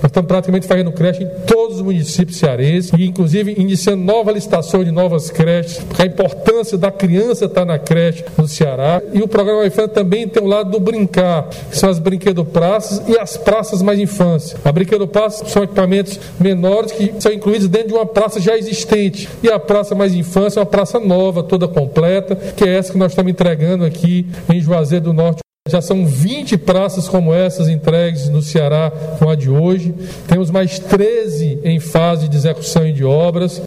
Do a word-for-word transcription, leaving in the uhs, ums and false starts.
Nós estamos praticamente fazendo creche em todos os municípios cearenses e, inclusive, iniciando nova licitação de novas creches, porque a importância da criança estar na creche no Ceará. E o programa Vai Infância também tem o lado do brincar, que são as brinquedo-praças e as praças mais infância. A brinquedo-praça são equipamentos menores que são incluídos dentro de uma praça já existente. E a praça mais infância é uma praça nova, toda completa, que é essa que nós estamos entregando aqui em Juazeiro do Norte. Já são vinte praças como essas entregues no Ceará com a de hoje. Temos mais treze em fase de execução e de obras.